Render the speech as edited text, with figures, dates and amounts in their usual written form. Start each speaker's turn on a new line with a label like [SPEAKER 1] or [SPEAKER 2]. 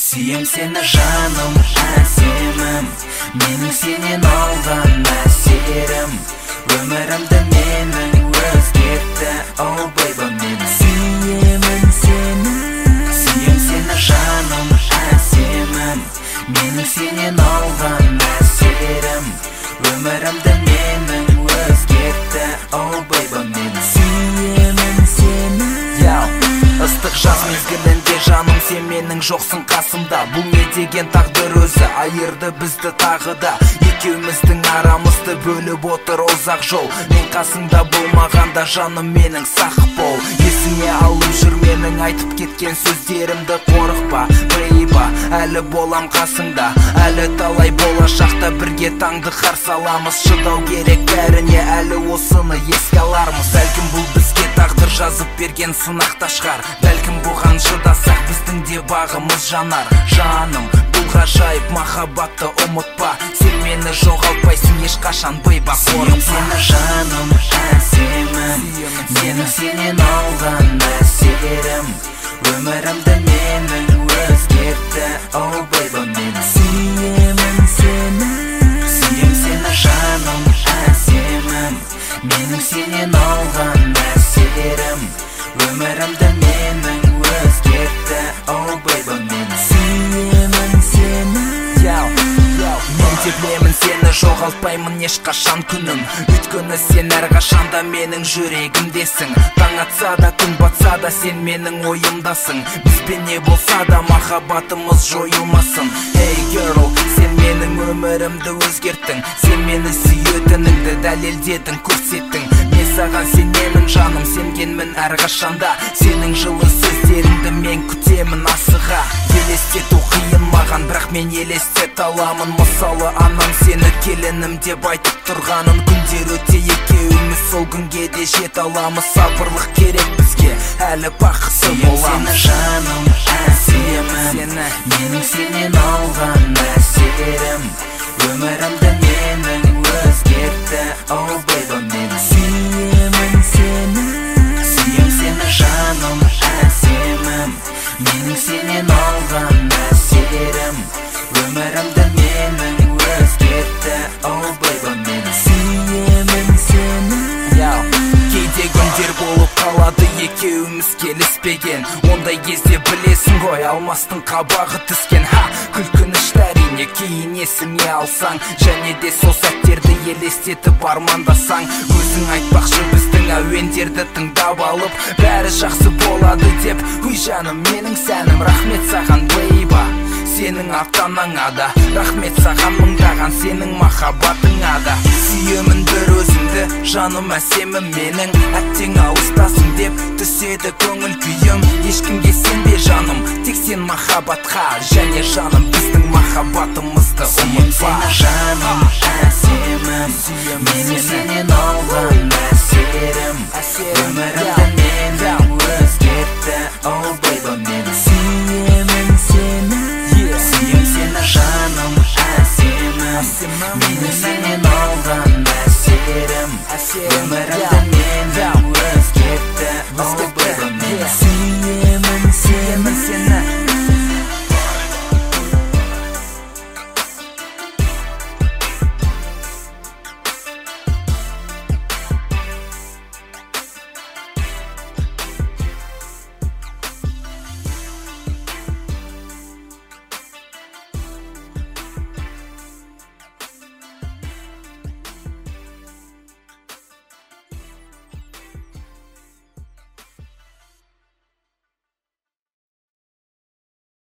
[SPEAKER 1] Сүйем сені жаным, әсемім, менің сенен алған әсерім. Өмірімді менің өзгертті, oh baby менің. Сүйемін сені, сүйем сені жаным, әсемім, менің сенен алған әсерім. Өмірімді менің өзгертті, oh baby менің. Сүйемін сені. Ыстық жаз мезгілінде жаным сен менің жоқсың қасымда. Бұл не деген тағдыр өзі айырды бізді тағы да. Екеуміздің арамызды бөліп отыр ұзақ жол. Мен қасыңда болмағанда жаным менің сақ бол. Есіңе алып жүр менің айтып кеткен сөздерімді, қорықпа baby, әлі болам қасыңда. Әлі талай болашақта бірге таңды қарсы аламыз. Шыдау керек бәріне, әлі осыны еске алармыз. Бәлкім бұл бізге тағдыр жазып берген сынақта шығар. Бәлкім бұған шыдасақ біздің де бағымыз жанар. Жаным, бұл ғажайып махаббатты ұмытпа. Сен мені жоғалтпайсың ешқашан baby. Сүйем сені жаным, әсемім, менің сенен алған әсерім. Өмірімді менің өзгертті, oh baby менің. Сүйемін сені, сүйем сені жаным, әсемім, менің сенен алған әсерім. Өмірімді менің өзгертті, oh baby менің. Сүйемін сені. Мен де білемін сені жоғалтпаймын ешқашан күнім. Өйткені сен әрқашанда менің жүрегімдесің. Таң атса да күн батса да сен менің ойымдасың. Бізбен не болса да махаббатымыз жойылмасын. Hey girl, сен менің өмірімді өзгерттің. Сен мені сүйетініңді дәлелдедің, көрсеттің. Мен саған сенемін жаным, сенгенмін әрқашанда. Сенің жылы сөздеріңді мен күтемін асыға. Елестету қиын маған, бірақ мен елестет аламын. Мысалы анам сені келінім деп айтып тұрғанын. Күндер өте екеуміз сол күнге де жете аламыз. Сабырлық керек бізге, әлі бақытты боламыз. Сүйем сені жаным, әсемім, менің сенен алған әсерім. Өмірімді менің өзгертті, oh baby менің. Сүйемін сені, сүйем сені жаным, әсемім, менің сенен алған әсерім. Өмірімді менің өзгертті, oh baby менің. Сүйемін сені. Кейде күндер болып қалады екеуміз келіспеген. Ондай кезде білесің ғой, алмастың қабағы түскен. Күлкінішті әрине кейін есіңе алсаң, және де сол сәттерді елестетіп армандасаң. Өзің айтпақшы біздің әуендерді тыңдап алып, бәрі жақсы болады деп. Уй жаным менің сәнім, рахмет саған baby. Сенің ата-анаңа да рахмет саған мыңдаған сенің махаббатыңа да. Сүйемін бір өзіңді, жаным әсемім менің. Әттең алыстасың деп түседі көңіл күйім. Ешкімге сенбе жаным, тек сен махаббатқа, және жаным біздің махаббатымызды ұмытпа. Сүйем сені жаным, әсемім, менің сенен алған әсерім. Өмірімді менің өзгертті, oh